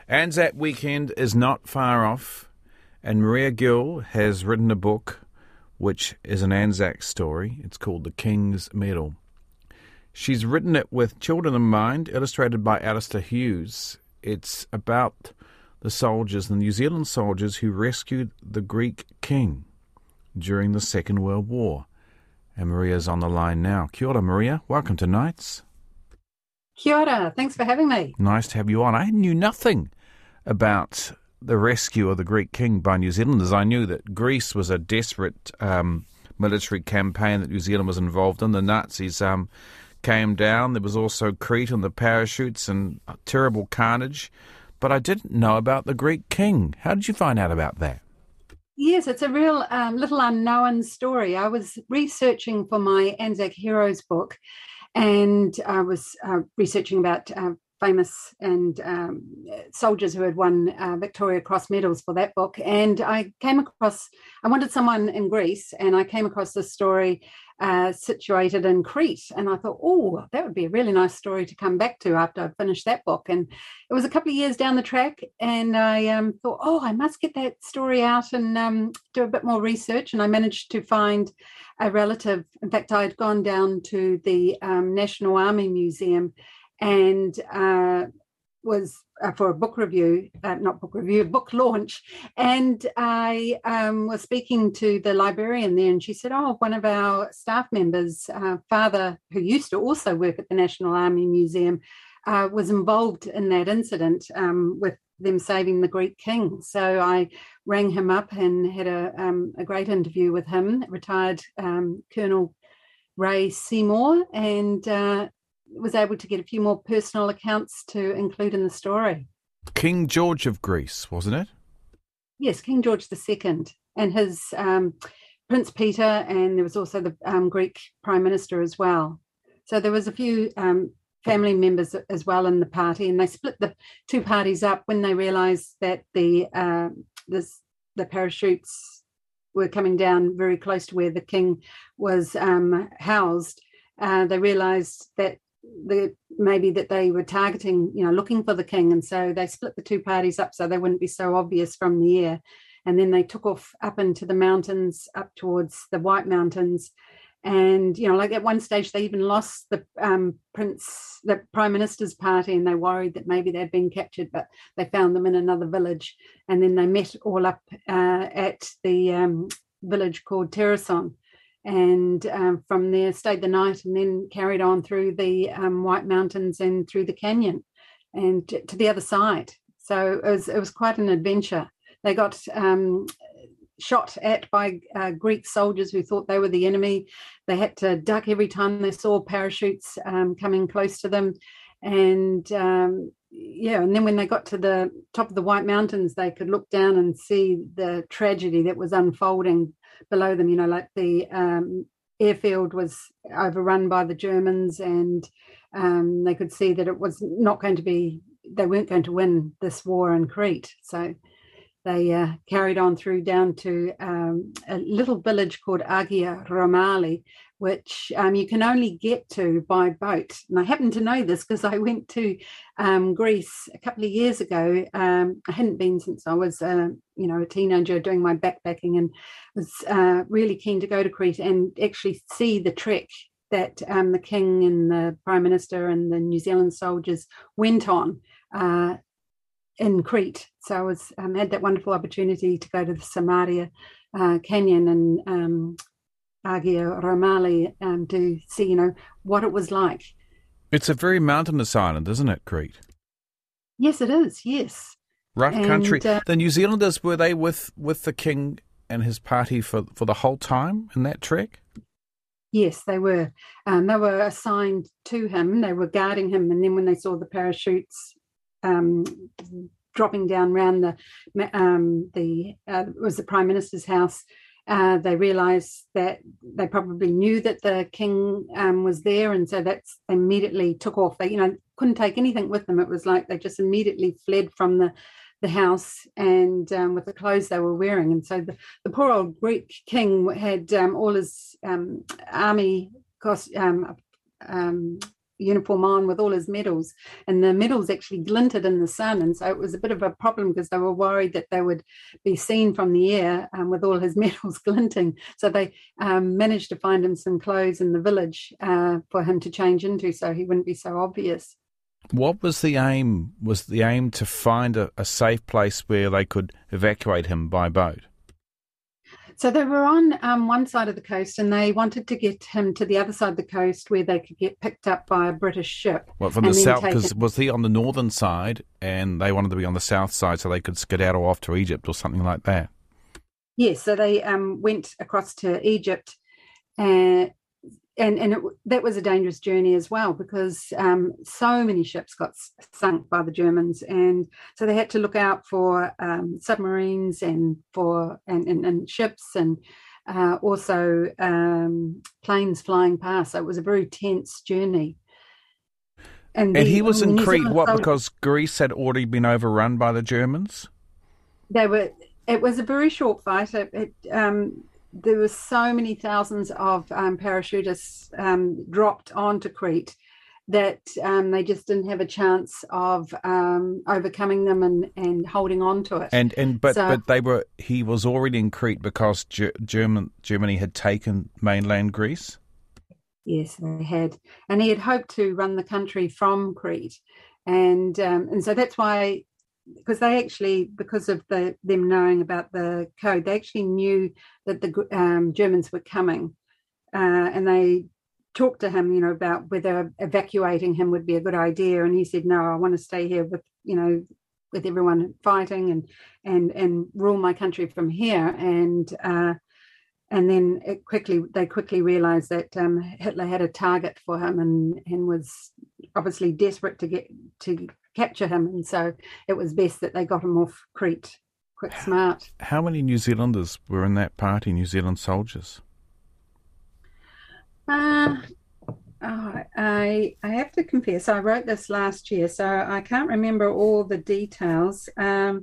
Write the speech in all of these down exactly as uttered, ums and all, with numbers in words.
Anzac weekend is not far off, and Maria Gill has written a book which is an Anzac story. It's called The King's Medal. She's written it with children in mind, illustrated by Alistair Hughes. It's about the soldiers, the New Zealand soldiers who rescued the Greek king during the Second World War. And Maria's on the line now. Kia ora, Maria. Welcome to Nights. Kia ora. Thanks for having me. Nice to have you on. I knew nothing about the rescue of the Greek king by New Zealanders. I knew that Greece was a desperate um, military campaign that New Zealand was involved in. The Nazis um, came down. There was also Crete and the parachutes and terrible carnage. But I didn't know about the Greek king. How did you find out about that? Yes, it's a real um, little unknown story. I was researching for my Anzac Heroes book, and I was uh, researching about uh, famous and um, soldiers who had won uh, Victoria Cross medals for that book. And I came across, I wanted someone in Greece, and I came across this story uh, situated in Crete. And I thought, oh, that would be a really nice story to come back to after I finished that book. And it was a couple of years down the track, and I um, thought, oh, I must get that story out and um, do a bit more research. And I managed to find a relative. In fact, I'd gone down to the um, National Army Museum and uh, was uh, for a book review, uh, not book review, book launch. And I um, was speaking to the librarian there, and she said, oh, one of our staff members, uh, father, who used to also work at the National Army Museum, uh, was involved in that incident um, with them saving the Greek king. So I rang him up and had a, um, a great interview with him, retired um, Colonel Ray Seymour, and uh, was able to get a few more personal accounts to include in the story. King George of Greece, wasn't it? Yes, King George the Second, and his um, Prince Peter, and there was also the um, Greek Prime Minister as well. So there was a few um, family members as well in the party, and they split the two parties up when they realised that the uh, this, the parachutes were coming down very close to where the king was um, housed. Uh, they realised that the maybe that they were targeting, you know, looking for the king, and so they split the two parties up so they wouldn't be so obvious from the air. And then they took off up into the mountains, up towards the White Mountains, and you know, like at one stage they even lost the um, prince, the prime minister's party, and they worried that maybe they'd been captured, but they found them in another village, and then they met all up uh, at the um, village called Terrason. And um, from there stayed the night, and then carried on through the um, White Mountains and through the canyon and to, to the other side. So it was, it was quite an adventure. They got um, shot at by uh, Greek soldiers who thought they were the enemy. They had to duck every time they saw parachutes um, coming close to them. And um, yeah, and then when they got to the top of the White Mountains, they could look down and see the tragedy that was unfolding below them. You know, like the um, airfield was overrun by the Germans, and um, they could see that it was not going to be, they weren't going to win this war in Crete. So they uh, carried on through down to um, a little village called Agia Romali, which um, you can only get to by boat. And I happen to know this because I went to um, Greece a couple of years ago. Um, I hadn't been since I was, uh, you know, a teenager doing my backpacking, and was uh, really keen to go to Crete and actually see the trek that um, the king and the prime minister and the New Zealand soldiers went on uh, in Crete. So I was um, had that wonderful opportunity to go to the Samaria uh, Canyon and um, Agia Romali um, to see, you know, what it was like. It's a very mountainous island, isn't it, Crete? Yes, it is, yes. Rough and, country. Uh, the New Zealanders, were they with, with the king and his party for, for the whole time in that trek? Yes, they were. Um, they were assigned to him. They were guarding him, and then when they saw the parachutes um, dropping down around the, um, the uh, it was the Prime Minister's house, Uh, they realised that they probably knew that the king um, was there, and so that's they immediately took off. They, you know, couldn't take anything with them. It was like they just immediately fled from the, the house and um, with the clothes they were wearing. And so the, the poor old Greek king had um, all his um, army cost, um, um, uniform on with all his medals, and the medals actually glinted in the sun, and so it was a bit of a problem because they were worried that they would be seen from the air um, with all his medals glinting. So they um, managed to find him some clothes in the village uh, for him to change into, so he wouldn't be so obvious. What was the aim? Was the aim to find a, a safe place where they could evacuate him by boat? So they were on um, one side of the coast, and they wanted to get him to the other side of the coast where they could get picked up by a British ship. Well, from the south, because was he on the northern side and they wanted to be on the south side so they could skedaddle off to Egypt or something like that? Yes, so they um, went across to Egypt, and and, and it, that was a dangerous journey as well, because um, so many ships got sunk by the Germans, and so they had to look out for um, submarines and for and, and, and ships and uh, also um, planes flying past. So it was a very tense journey. And, and the, he was in Crete, what, because Greece had already been overrun by the Germans? They were. It was a very short fight. It, it, um, there were so many thousands of um, parachutists um, dropped onto Crete that um, they just didn't have a chance of um, overcoming them and, and holding on to it. And and but so, but they were. He was already in Crete because Ge- German Germany had taken mainland Greece. Yes, they had, and he had hoped to run the country from Crete, and um, and so that's why. Because they actually, because of the them knowing about the code, they actually knew that the um, Germans were coming, uh, and they talked to him, you know, about whether evacuating him would be a good idea. And he said, "No, I want to stay here with, you know, with everyone fighting and and and rule my country from here." And uh, and then it quickly, they quickly realised that um, Hitler had a target for him and and was obviously desperate to get to. capture him, and so it was best that they got him off Crete quick smart. How many New Zealanders were in that party, New Zealand soldiers? Uh, oh, I I have to confess, I wrote this last year, so I can't remember all the details. Um,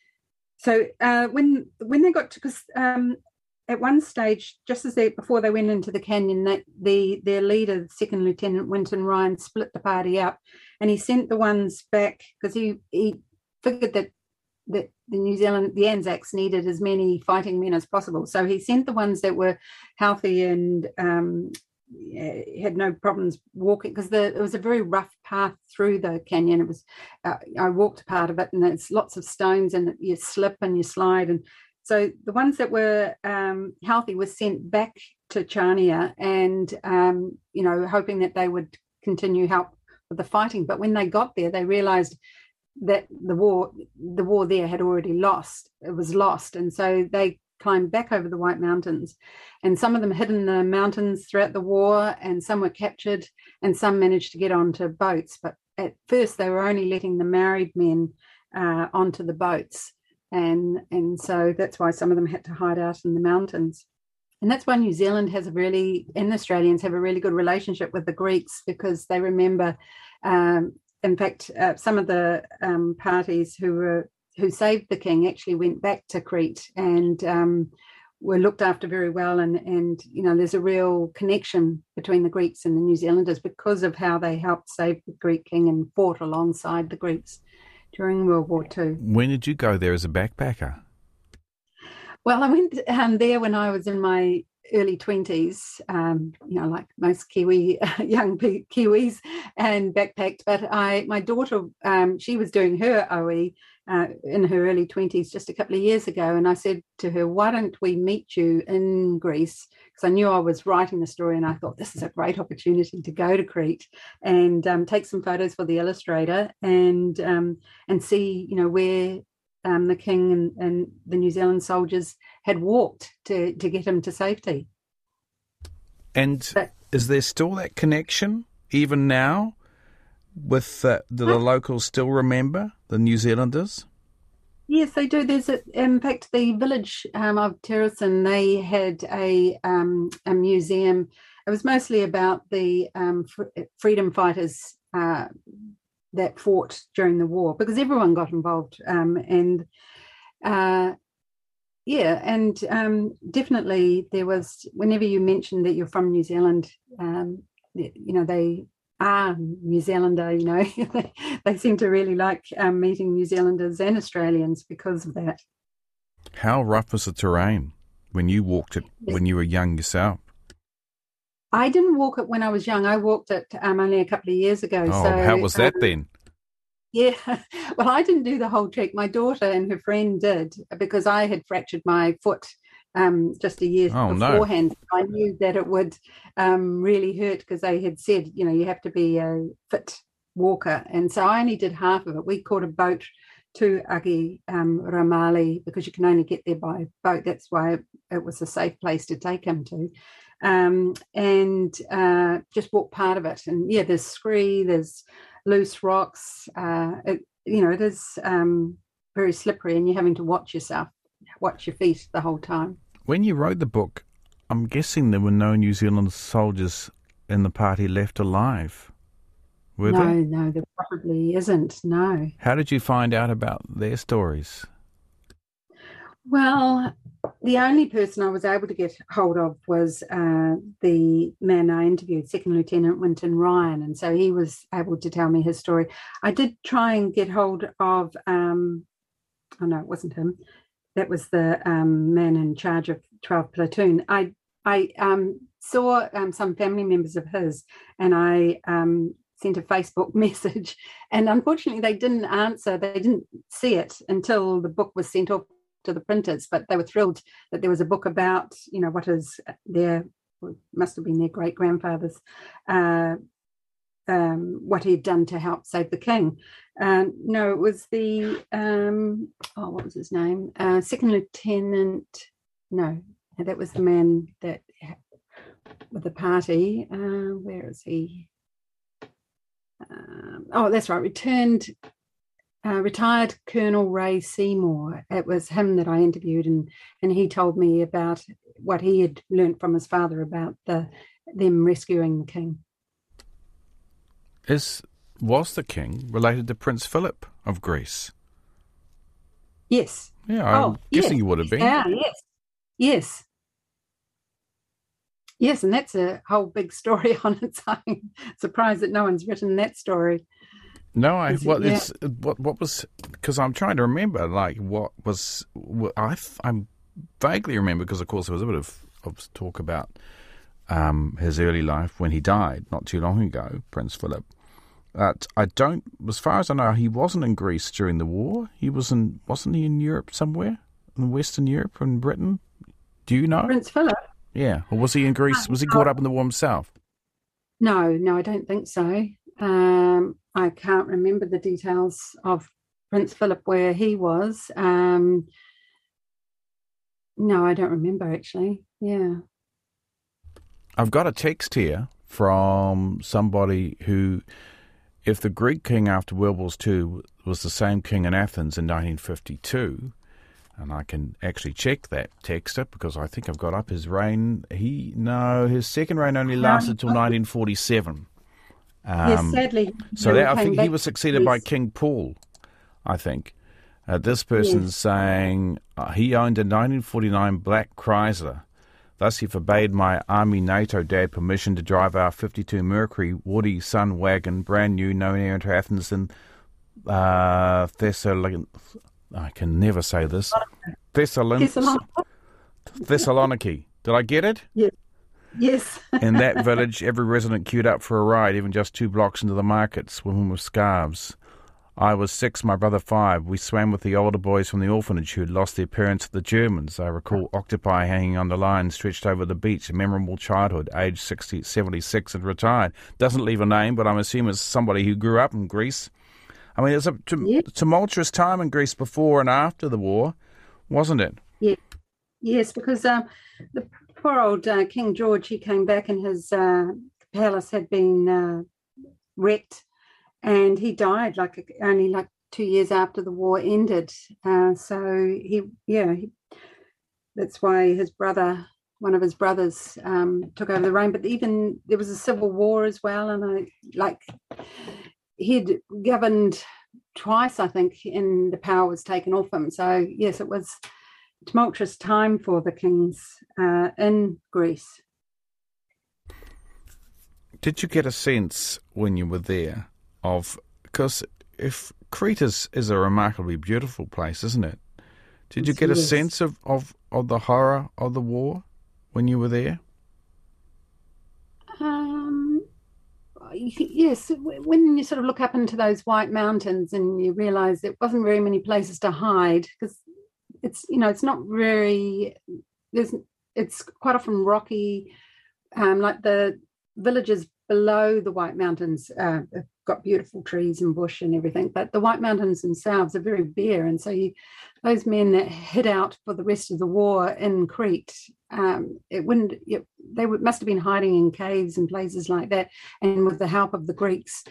so uh, when when they got to, because um, at one stage, just as they before they went into the canyon, that the their leader, Second Lieutenant Winton Ryan, split the party up, and he sent the ones back because he, he figured that that the New Zealand the Anzacs needed as many fighting men as possible. So he sent the ones that were healthy and um, had no problems walking, because it was a very rough path through the canyon. It was uh, I walked part of it, and there's lots of stones, and you slip and you slide. And so the ones that were um, healthy were sent back to Chania, and um, you know, hoping that they would continue help with the fighting. But when they got there, they realised that the war, the war there had already lost. It was lost, and so they climbed back over the White Mountains, and some of them hid in the mountains throughout the war, and some were captured, and some managed to get onto boats. But at first, they were only letting the married men uh, onto the boats. And and so that's why some of them had to hide out in the mountains. And that's why New Zealand has a really, and Australians have a really good relationship with the Greeks, because they remember, um, in fact, uh, some of the um, parties who were who saved the king actually went back to Crete and um, were looked after very well. And, and, you know, there's a real connection between the Greeks and the New Zealanders because of how they helped save the Greek king and fought alongside the Greeks during World War Two. When did you go there as a backpacker? Well, I went um, there when I was in my early twenties, um, you know, like most Kiwi young Kiwis, and backpacked. But I, my daughter, um, she was doing her O E uh, in her early twenties just a couple of years ago, and I said to her, "Why don't we meet you in Greece?" Because I knew I was writing the story, and I thought this is a great opportunity to go to Crete and um, take some photos for the illustrator and um, and see, you know, where um, the king and, and the New Zealand soldiers had walked to, to get him to safety. And but, is there still that connection even now with uh, do the locals still remember the New Zealanders? Yes, they do. There's a, in fact, the village um, of Terracin, they had a um, a museum. It was mostly about the um, fr- freedom fighters uh, that fought during the war, because everyone got involved. Um, and uh, yeah, and um, definitely there was, whenever you mentioned that you're from New Zealand, um, you know, they Ah, New Zealander, you know, they, they seem to really like um, meeting New Zealanders and Australians because of that. How rough was the terrain when you walked it Yes. when you were young yourself? I didn't walk it when I was young. I walked it um, only a couple of years ago. Oh, how So, was um, that then? yeah, well, I didn't do the whole trek. My daughter and her friend did because I had fractured my foot um, just a year Oh no. beforehand. I knew that it would um, really hurt because they had said, you know, you have to be a fit walker. And so I only did half of it. We caught a boat to Agi um, Ramali because you can only get there by boat. That's why it, it was a safe place to take him to. Um, and uh, just walk part of it. And yeah, there's scree, there's loose rocks. Uh, it, you know, it is um, very slippery, and you're having to watch yourself, watch your feet the whole time. When you wrote the book, I'm guessing there were no New Zealand soldiers in the party left alive, were No, there? no, there probably isn't. No. How did you find out about their stories? Well, the only person I was able to get hold of was uh, the man I interviewed, Second Lieutenant Winton Ryan, and so he was able to tell me his story. I did try and get hold of, um, oh no, it wasn't him. That was the um, man in charge of twelve Platoon. I I um, saw um, some family members of his, and I um, sent a Facebook message, and unfortunately they didn't answer. They didn't see it until the book was sent off to the printers, but they were thrilled that there was a book about, you know, what is their, must have been their great grandfather's, uh, um, what he had done to help save the king. Uh, no, it was the, um, oh, what was his name? Uh, Second Lieutenant, no, that was the man that, with the party, uh, where is he? Um, oh, that's right, returned Uh, retired Colonel Ray Seymour. It was him that I interviewed, and and he told me about what he had learnt from his father about the them rescuing the king. Is was the king related to Prince Philip of Greece? Yes. Yeah, I'm Oh, guessing yes. you would have been. Yeah, yes. Yes. Yes, and that's a whole big story on its own. Surprised that no one's written that story. No, I Is it- what yeah. it's what what was because I'm trying to remember like what was what I I'm vaguely remember because of course there was a bit of, of talk about um, his early life when he died not too long ago, Prince Philip. But I don't, as far as I know, he wasn't in Greece during the war. He was in, wasn't he in Europe somewhere, in Western Europe, in Britain? Do you know? Prince Philip? Yeah, or was he in Greece? Was he caught up in the war himself? No, no, I don't think so. Um, I can't remember the details of Prince Philip where he was. Um, no, I don't remember actually. Yeah. I've got a text here from somebody who, if the Greek king after World War Two was the same king in Athens in nineteen fifty-two, and I can actually check that texter because I think I've got up his reign. He no, his second reign only lasted till nineteen forty-seven. Um, yes, sadly. so never that, I came think he back. was succeeded by Yes. King Paul. I think uh, this person's Yes. saying uh, he owned a nineteen forty-nine black Chrysler. Thus, he forbade my Army NATO dad permission to drive our fifty-two Mercury Woody Sun wagon, brand new, no air into Athens and uh, Thessaloniki. I can never say this. Thessalon- Thessaloniki. Thessaloniki. Did I get it? Yes. Yes. In that village, every resident queued up for a ride, even just two blocks into the markets, women with scarves. I was six, my brother five. We swam with the older boys from the orphanage who had lost their parents to the Germans. I recall Octopi hanging on the line stretched over the beach, a memorable childhood, aged sixty, seventy-six and retired. Doesn't leave a name, but I'm assuming it's somebody who grew up in Greece. I mean, it's a tum- Yeah. tumultuous time in Greece before and after the war, wasn't it? Yeah. Yes, because um, the poor old uh, King George, he came back and his uh, palace had been uh, wrecked, and he died like only like two years after the war ended. Uh, so he, yeah, he, that's why his brother, one of his brothers, um, took over the reign. But even there was a civil war as well, and I like he'd governed twice, I think, and the power was taken off him. So yes, it was a tumultuous time for the kings uh, in Greece. Did you get a sense when you were there of, because if Crete is, is a remarkably beautiful place, isn't it? Did you get a Yes. sense of, of, of the horror of the war when you were there? Um, yes, when you sort of look up into those white mountains and you realise there wasn't very many places to hide, because it's, you know, it's not very, there's, it's quite often rocky, um, like the villages below the White Mountains uh, have got beautiful trees and bush and everything, but the White Mountains themselves are very bare, and so you, those men that hid out for the rest of the war in Crete, um, it wouldn't, it, they would, must have been hiding in caves and places like that, and with the help of the Greeks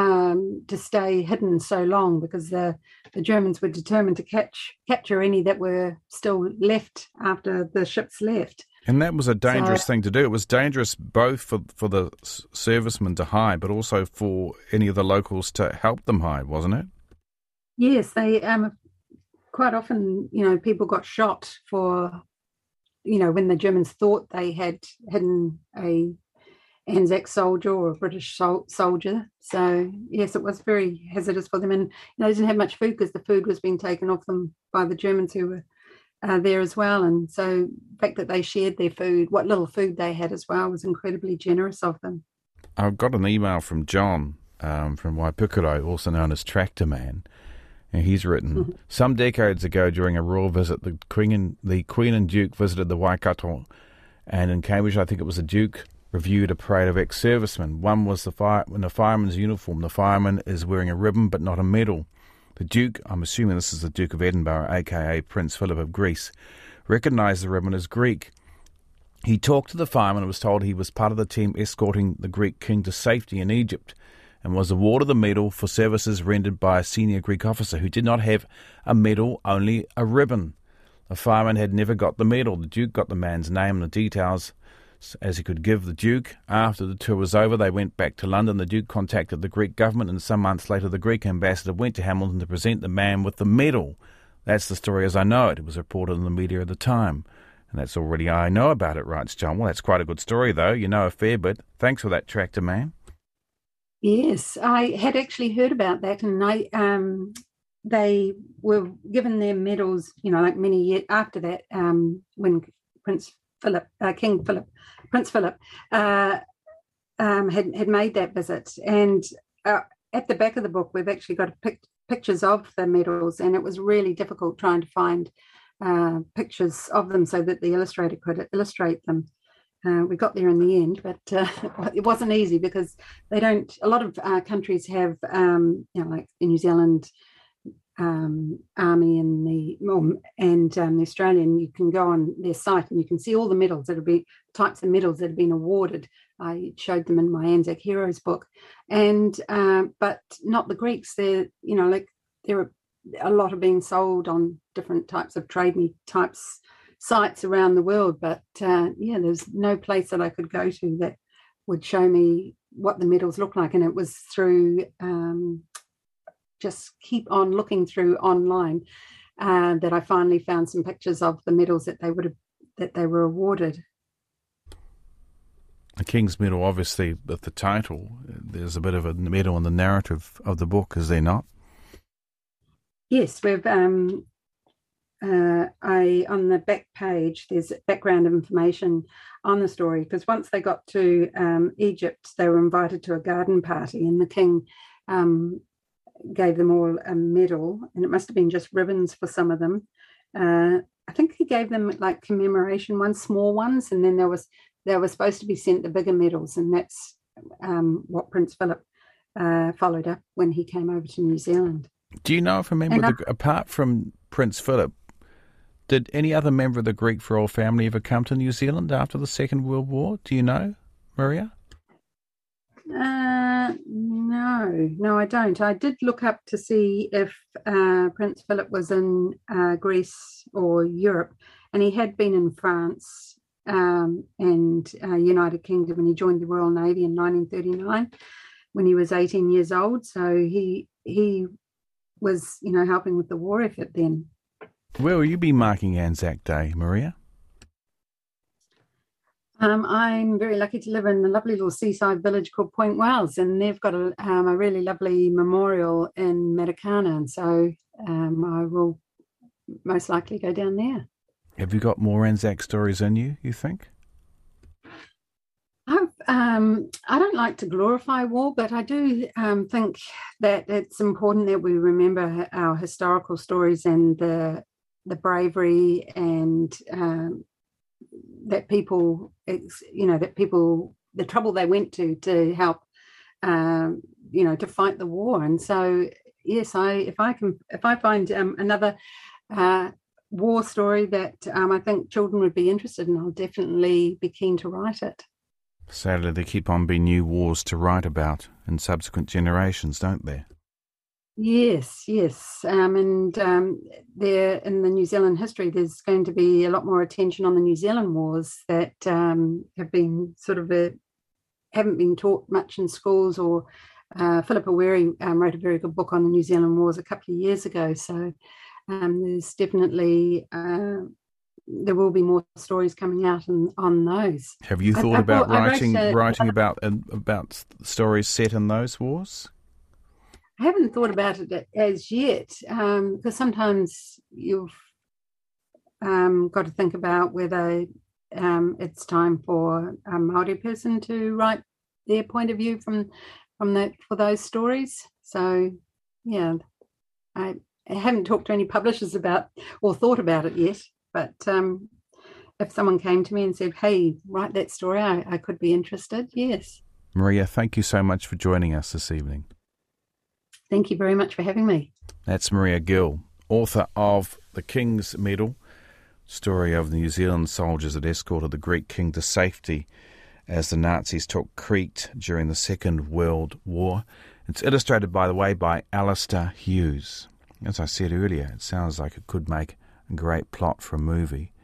um, to stay hidden so long, because the, the Germans were determined to catch capture any that were still left after the ships left. And that was a dangerous So- thing to do. It was dangerous both for for the s- servicemen to hide, but also for any of the locals to help them hide, wasn't it? Yes, they um quite often, you know, people got shot for, you know, when the Germans thought they had hidden a Anzac soldier or a British sol- soldier. So yes, it was very hazardous for them, and you know, they didn't have much food because the food was being taken off them by the Germans who were uh, there as well. And so the fact that they shared their food, what little food they had as well, was incredibly generous of them. I've got an email from John um, from Waipukuro, also known as Tractor Man, and he's written, some decades ago during a royal visit, the Queen and, the Queen and Duke visited the Waikato, and in Cambridge, I think it was the Duke, reviewed a parade of ex-servicemen. One was the fire, in the fireman's uniform. The fireman is wearing a ribbon but not a medal. The Duke, I'm assuming this is the Duke of Edinburgh, a k a. Prince Philip of Greece, recognised the ribbon as Greek. He talked to the fireman and was told he was part of the team escorting the Greek king to safety in Egypt, and was awarded the medal for services rendered by a senior Greek officer who did not have a medal, only a ribbon. The fireman had never got the medal. The Duke got the man's name and the details as he could give the Duke. After the tour was over, they went back to London. The Duke contacted the Greek government, and some months later the Greek ambassador went to Hamilton to present the man with the medal. That's the story as I know it. It was reported in the media at the time. And that's already I know about it, writes John. Well, that's quite a good story, though. You know a fair bit. Thanks for that, Tractor Man. Yes, I had actually heard about that, and I um, they were given their medals, you know, like many years after that, um, when Prince Philip, uh, King Philip, Prince Philip, uh, um, had had made that visit. And uh, at the back of the book, we've actually got pic- pictures of the medals, and it was really difficult trying to find uh, pictures of them so that the illustrator could illustrate them. Uh, we got there in the end, but uh, it wasn't easy because they don't. A lot of uh, countries have, um, you know, like the New Zealand um, Army and the well, and um, the Australian. You can go on their site and you can see all the medals that have been types of medals that have been awarded. I showed them in my Anzac Heroes book, and uh, but not the Greeks. They're, you know, like there are a lot are being sold on different types of trade me types. sites around the world, but uh, yeah, there's no place that I could go to that would show me what the medals look like, and it was through um, just keep on looking through online uh, that I finally found some pictures of the medals that they would have that they were awarded. The King's Medal, obviously, with the title, there's a bit of a medal in the narrative of the book, is there not? Yes, we've. Um, Uh, I on the back page there's background information on the story, because once they got to um, Egypt, they were invited to a garden party, and the king um, gave them all a medal, and it must have been just ribbons for some of them. Uh, I think he gave them like commemoration ones, small ones, and then there was they were supposed to be sent the bigger medals, and that's um, what Prince Philip uh, followed up when he came over to New Zealand. Do you know if a member, And of the, apart from Prince Philip, did any other member of the Greek royal family ever come to New Zealand after the Second World War? Do you know, Maria? Uh, no, no, I don't. I did look up to see if uh, Prince Philip was in uh, Greece or Europe, and he had been in France um, and uh, United Kingdom, and he joined the Royal Navy in nineteen thirty-nine when he was eighteen years old. So he he was, you know, helping with the war effort then. Where will you be marking Anzac Day, Maria? Um, I'm very lucky to live in a lovely little seaside village called Point Wells, and they've got a, um, a really lovely memorial in Matakana, and so um, I will most likely go down there. Have you got more Anzac stories in you, you think? I've, um, I don't like to glorify war, but I do um, think that it's important that we remember our historical stories and the the bravery and um, that people, you know, that people, the trouble they went to to help, um, you know, to fight the war. And so, yes, I if I can, if I find um, another uh, war story that um, I think children would be interested in, I'll definitely be keen to write it. Sadly, there keep on being new wars to write about in subsequent generations, don't there? Yes, yes. Um, and um, there in the New Zealand history, there's going to be a lot more attention on the New Zealand wars that um, have been sort of a, haven't been taught much in schools. Or uh, Philippa Weary um, wrote a very good book on the New Zealand wars a couple of years ago. So um, there's definitely uh, there will be more stories coming out on, on those. Have you thought I, I about thought, writing a, writing about about stories set in those wars? I haven't thought about it as yet, um, because sometimes you've um, got to think about whether um, it's time for a Māori person to write their point of view from from that for those stories. So, yeah, I, I haven't talked to any publishers about or thought about it yet. But um, if someone came to me and said, "Hey, write that story," I, I could be interested. Yes. Maria, thank you so much for joining us this evening. Thank you very much for having me. That's Maria Gill, author of The King's Medal, story of the New Zealand soldiers that escorted the Greek king to safety as the Nazis took Crete during the Second World War. It's illustrated, by the way, by Alistair Hughes. As I said earlier, it sounds like it could make a great plot for a movie.